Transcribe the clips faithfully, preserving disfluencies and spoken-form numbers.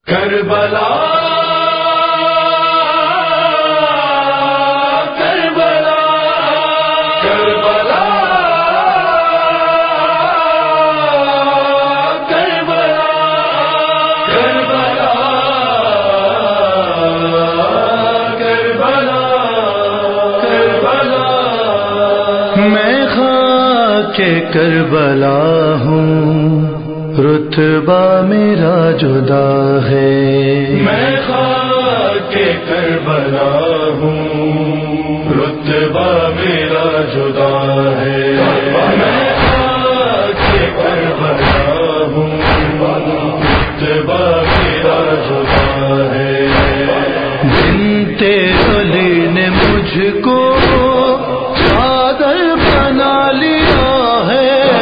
کربلا کربلا کربلا کربلا کربلا کربلا کربلا میں خاک کربلا ہوں، رتبہ میرا جدا ہے۔ میں خاک کربلا ہوں، رتبہ میرا جدا ہے۔ میں خاک کربلا ہوں، رتبہ میرا جدا ہے۔ بنت علی نے مجھ کو چادر بنا لیا ہے۔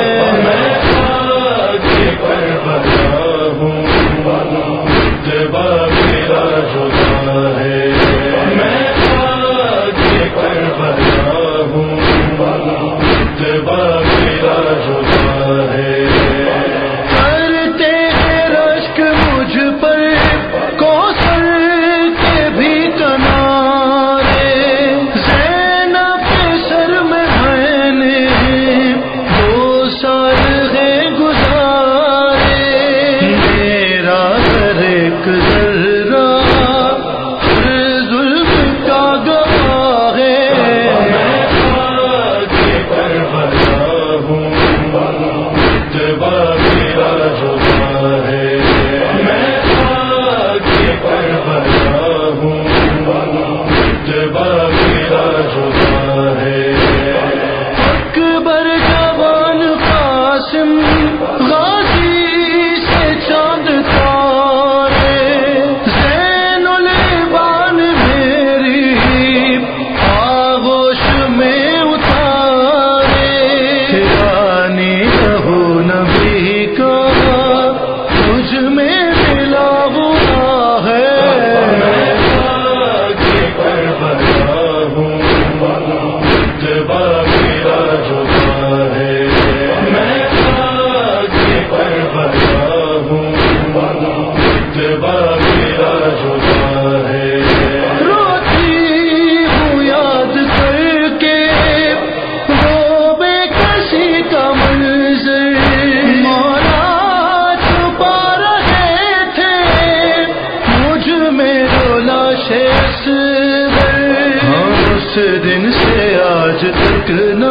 اس دن سے آج تک نہ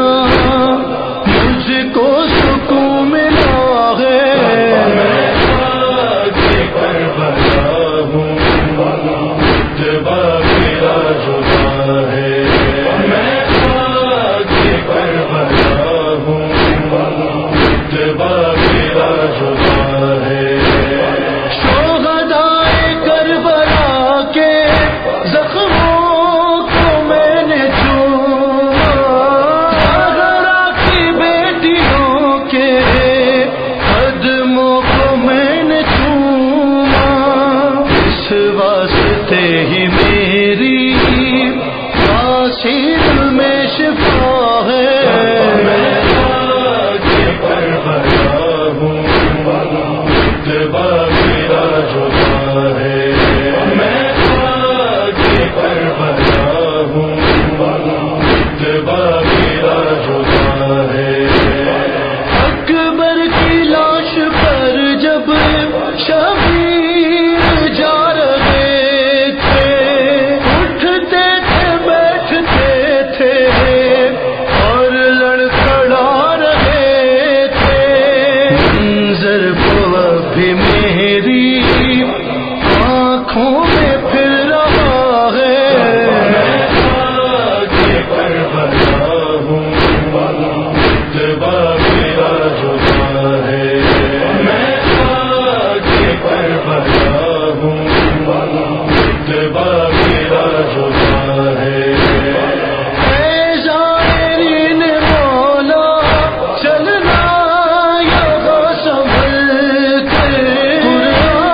مجھ کو سکون ملا ہے۔ میں خاک کربلا ہوں، رتبہ میرا جدا ہے۔ میں خاک کربلا ہوں، رتبہ میرا جدا ہے۔ شہدائے کربلا کے زخموں ہی میری تاثیر میں شفا ہے۔ میں خاک کربلا ہوں، رتبہ میرا جدا ہے۔ میں خاک کربلا ہوں، رتبہ میرا جدا ہے۔ اکبر کی لاش پر جب شبیر جا بھی میری آنکھوں میں پھر رہا ہے۔ میں خاک کربلا ہوں، رتبہ میرا جدا ہے۔ میں خاک کربلا ہوں، رتبہ میرا جدا ہے۔ قرآن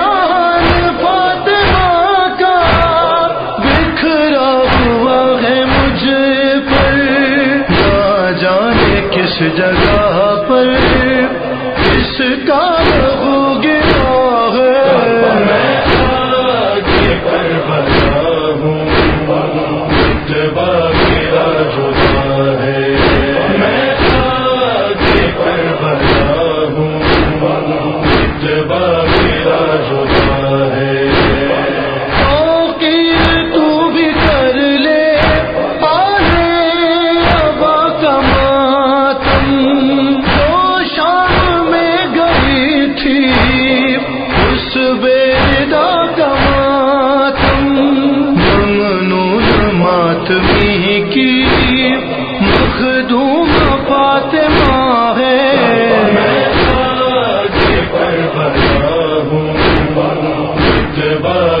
اتباع